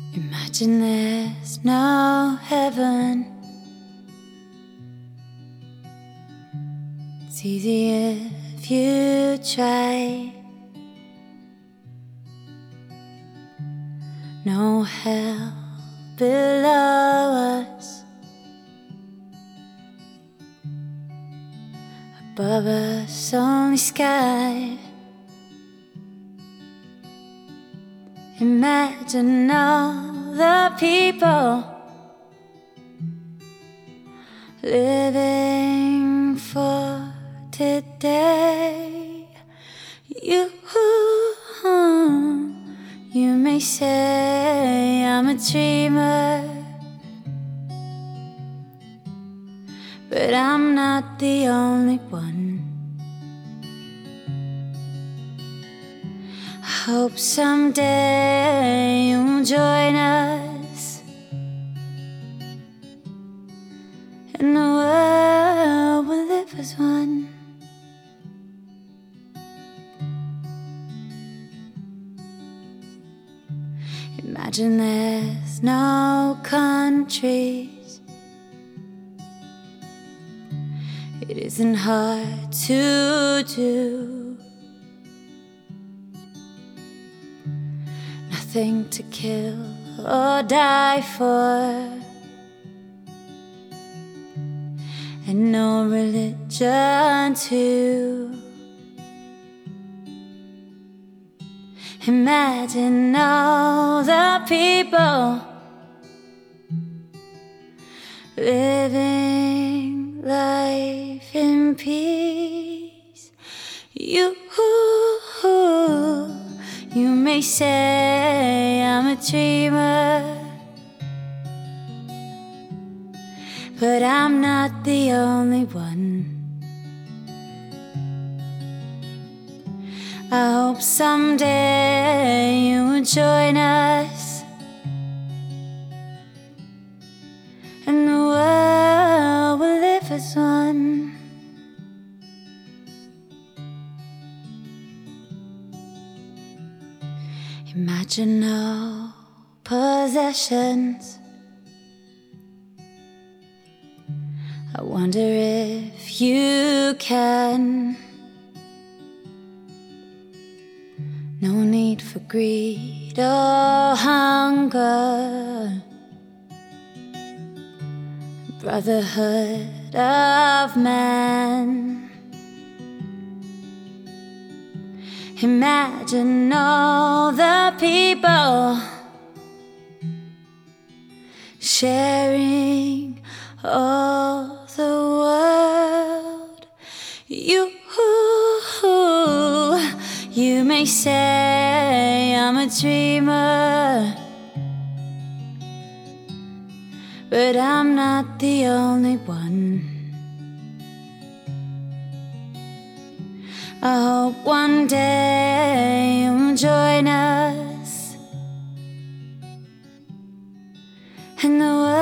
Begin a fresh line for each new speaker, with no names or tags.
Imagine there's no heaven. It's easy if you try. No hell below us, above us only sky. Imagine all the people living for today. You may say I'm a dreamer, but I'm not the only one. I hope someday you'll join us, and the world will live as one. Imagine there's no countries. It isn't hard to do. Nothing to kill or die for, and no religion too. Imagine all the people living life in peace. You may say I'm a dreamer, but I'm not the only one. I hope someday you will join us, and the world will live as one. Imagine no possessions. I wonder if you can. No need for greed or hunger. Brotherhood of man. Imagine all the people sharing all the world. You may say I'm a dreamer, but I'm not the only one. I hope one day you'll join us, and the world